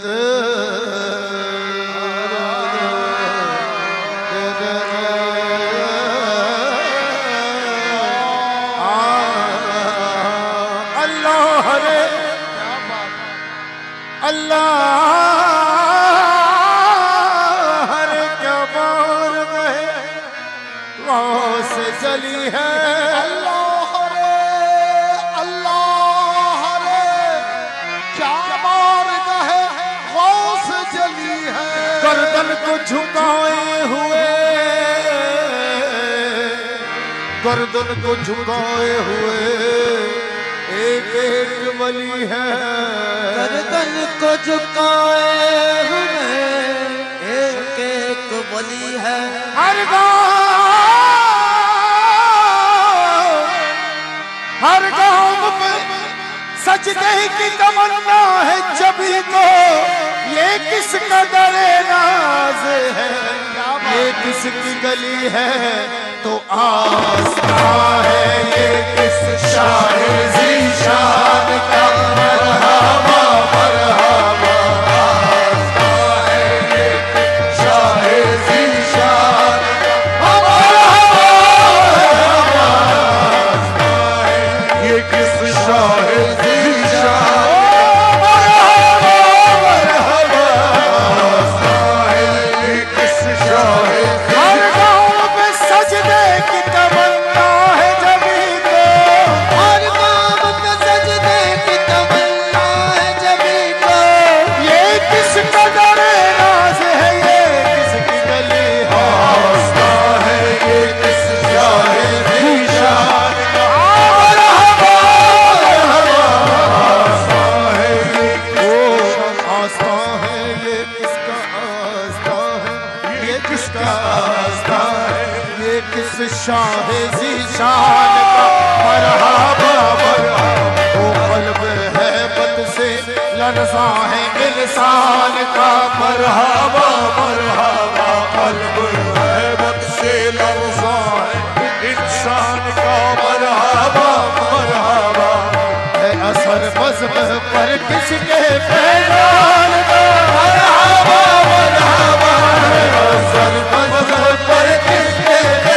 گردن کو جھکائے ہوئے ایک ایک ولی ہے گردن کو جھکائے ہوئے ایک ایک ولی ہے ہر گاؤں میں سجدے کی تمنا ہے جبھی تو یہ کس قدر ناز ہے یہ کس کی گلی ہے تو آستاں ہے یہ کس شاہ ذیشان کا مرحبا مرحبا آستاں ہے یہ کس شاہ ذیشان کا مرحبا آستاں ہے یہ کس شاہ ذیشان مرحبا مرحبا آستاں ہے یہ کس شاہ شاہ ذیشان کا مرحبا مرحبا وہ قلب ہیبت سے لرزاں ہے انسان کا مرحبا مرحبا قلب ہیبت سے لرزاں ہے انسان کا مرحبا مرحبا ہے اثر مذہب پر کس کے پیغام کا مرحبا مرحبا ہے اثر مذہب پر کس کے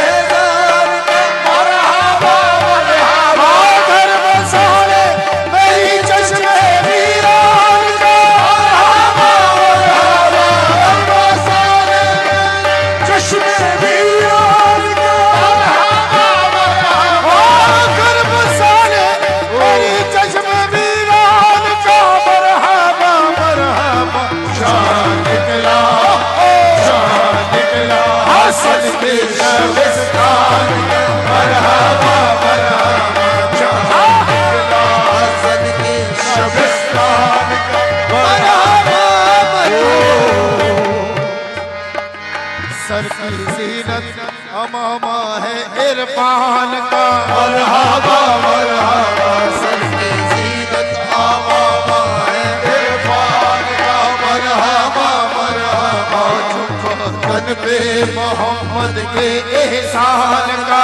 سر کی زینت امامہ ہے عرفان کا مرحبا مرحبا سر کی زینت امامہ ہے عرفان کا مرحبا مرحبا جھکا پہ محمد کے احسان کا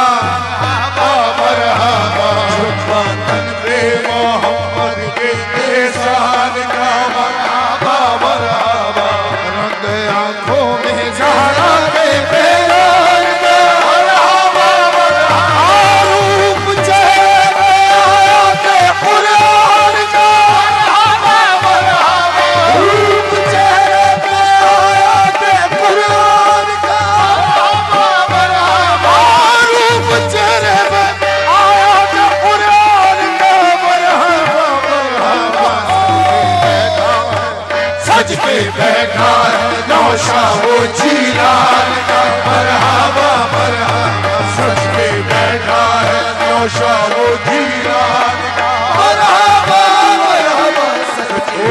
مرحبا جھکا پہ محمد کے احسان کا مرحبا مرحبا رنگ آنکھوں میں زہرا کے پیران کا مرحبا مرحبا روپ چہرے میں آیات قرآن کا مرحبا مرحبا روپ چہرے میں آیات قرآن کا مرحبا مرحبا روپ چہرے میں آیات قرآن کا مرحبا مرحبا سج کے بیٹھا ہے نوشاہ و جیلان کا مرحبا مرحبا سج کے بیٹھا ہے نوشاہ و جیلان کا مرحبا مرحبا سج کے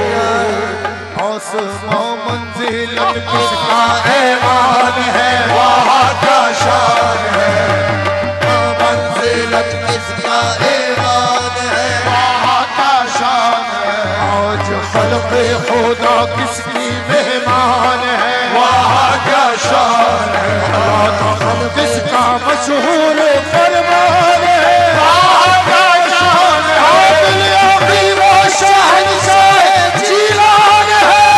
آسمان منزلت کس کا ایوان ہے وہاں کا شان ہے منزلت کس کا ایوان ہے وہاں کا شان ہے آج خلق خدا کس کی مہمان ہے وہاں کا شان ہے اللہ کا خلق کس کا مشہور فرمان ہے وہاں کا شان ہے عادل یابی و شہنشاہ جیلان ہے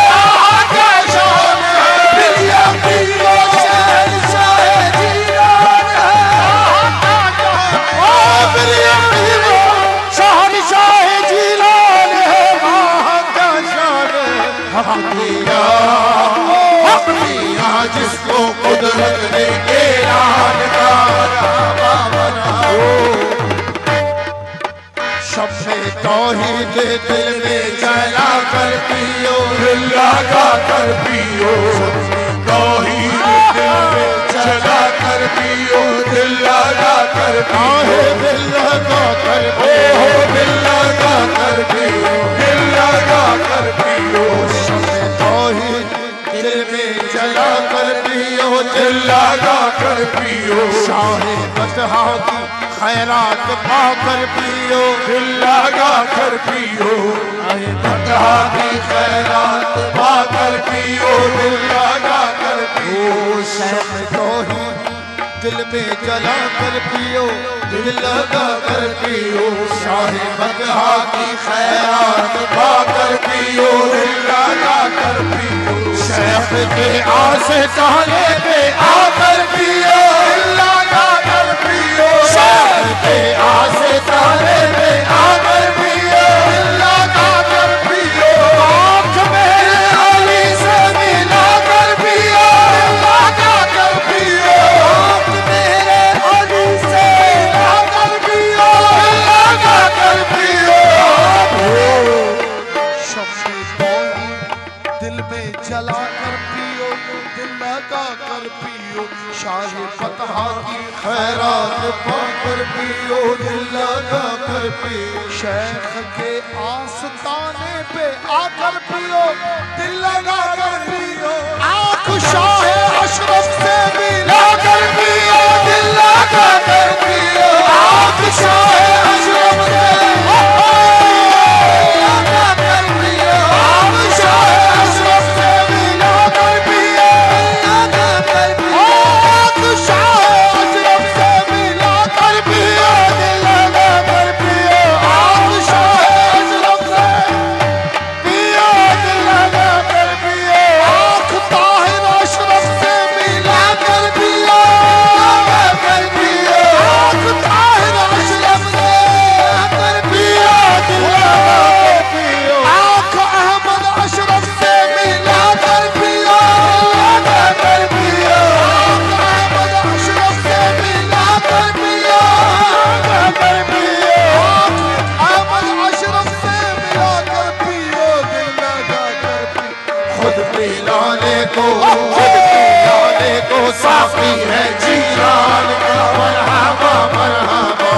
حق دیا، حق دیا جس کو قدرت نے اعلان کا شمع توحید دل میں جلا کر پیو، دل لگا کر پیو، توحید دل میں جلا کر پیو، دل لگا کر پیو، دل لگا کر پیو، دل لگا کر پیو، دل لگا کر پیو، شمع توحید دل میں جلا کر پیو، دل لگا کر پیو، شاہ فتح کی خیرات پا کر پیو، دل لگا کر پیو، شاہ فتح کی خیرات پا کر پیو، دل لگا کر پیو، شمع توحید دل میں جلا کر پیو، دل لگا کر پیو، شاہ فتح کی خیرات پا کر پیو، دل لگا کر پیو، شیخ کے آستانے پہ آ کر پیو، دل لگا کر پیو، شیخ کے آستانے پہ آ کر پیو، دل لگا کر پیو، آنکھ میرے علی سے ملا کر پیو، دل لگا کر پیو، آنکھ میرے علی سے ملا کر پیو، دل لگا کر پیو، شمع توحید دل میں جلا کر پیو، دل لگا کر پیو، شاہ فتح کی خیرات پا کر پیو، دل لگا کر پیو، شیخ کے آستانے پہ آ کر پیو، دل لگا کر پیو، آنکھ شاہ اشرف سے ملا کر پیو، دل لگا کر پیو، آنکھ شاہ اشرف سے لگا کر پیو، آنکھ شاہ اشرف سے ملا کر پیو، لگا کر پیو، آنکھ شاہ اشرف سے ملا کر پیو، دل لگا کر پیو، آنکھ شاہ اشرف سے پیو، دل لگا کر پیو، آنکھ طاہر اشرف سے ملا کر پیو، لگا کر پیو، آنکھ طاہر اشرف سے ملا کر پیو، دل لگا کر پیو، آنکھ احمد اشرف سے ملا کر پیو، لگا کر پیو، آنکھ احمد اشرف سے ملا کر پیو، لگا کر پیو، آنکھ احمد اشرف سے ملا کر پیو، دل لگا کر پیو، خود پلانے کو، خود پلانے کو ساقی ہے جیران کا، مرحبا مرحبا